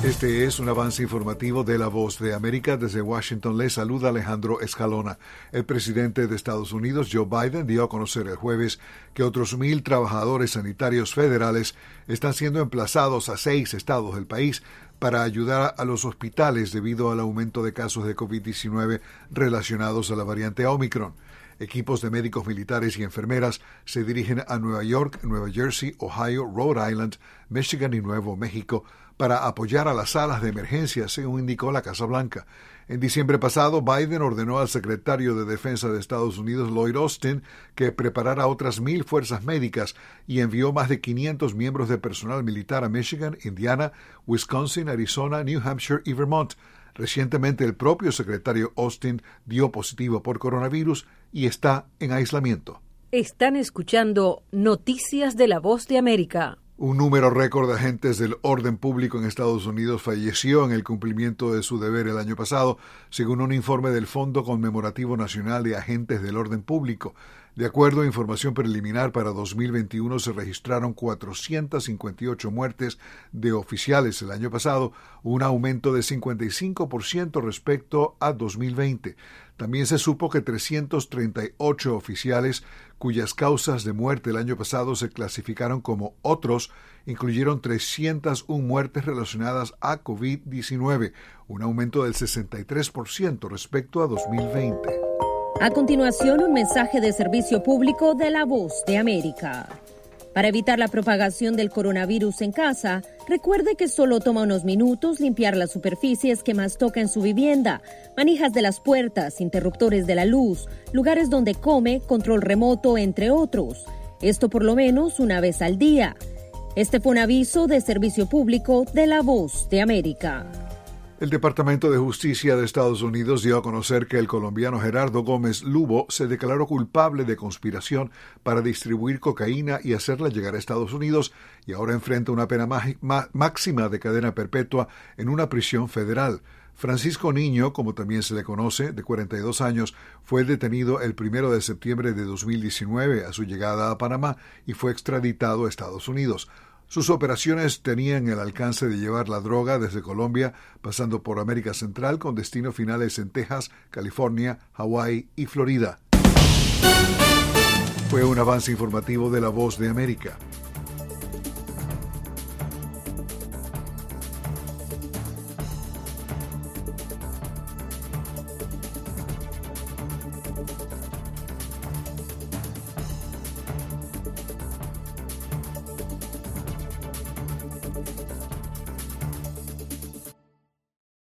Este es un avance informativo de La Voz de América. Desde Washington les saluda Alejandro Escalona. El presidente de Estados Unidos, Joe Biden, dio a conocer el jueves que otros 1,000 trabajadores sanitarios federales están siendo emplazados a 6 estados del país para ayudar a los hospitales debido al aumento de casos de COVID-19 relacionados a la variante Omicron. Equipos de médicos militares y enfermeras se dirigen a Nueva York, Nueva Jersey, Ohio, Rhode Island, Michigan y Nuevo México para apoyar a las salas de emergencia, según indicó la Casa Blanca. En diciembre pasado, Biden ordenó al secretario de Defensa de Estados Unidos, Lloyd Austin, que preparara otras 1,000 fuerzas médicas y envió más de 500 miembros de personal militar a Michigan, Indiana, Wisconsin, Arizona, New Hampshire y Vermont. Recientemente, el propio secretario Austin dio positivo por coronavirus y está en aislamiento. Están escuchando Noticias de La Voz de América. Un número récord de agentes del orden público en Estados Unidos falleció en el cumplimiento de su deber el año pasado, según un informe del Fondo Conmemorativo Nacional de Agentes del Orden Público. De acuerdo a información preliminar, para 2021 se registraron 458 muertes de oficiales el año pasado, un aumento de 55% respecto a 2020. También se supo que 338 oficiales cuyas causas de muerte el año pasado se clasificaron como otros incluyeron 301 muertes relacionadas a COVID-19, un aumento del 63% respecto a 2020. A continuación, un mensaje de servicio público de La Voz de América. Para evitar la propagación del coronavirus en casa, recuerde que solo toma unos minutos limpiar las superficies que más toca en su vivienda, manijas de las puertas, interruptores de la luz, lugares donde come, control remoto, entre otros. Esto por lo menos una vez al día. Este fue un aviso de servicio público de La Voz de América. El Departamento de Justicia de Estados Unidos dio a conocer que el colombiano Gerardo Gómez Lubo se declaró culpable de conspiración para distribuir cocaína y hacerla llegar a Estados Unidos y ahora enfrenta una pena máxima de cadena perpetua en una prisión federal. Francisco Niño, como también se le conoce, de 42 años, fue detenido el 1 de septiembre de 2019 a su llegada a Panamá y fue extraditado a Estados Unidos. Sus operaciones tenían el alcance de llevar la droga desde Colombia, pasando por América Central, con destinos finales en Texas, California, Hawái y Florida. Fue un avance informativo de La Voz de América.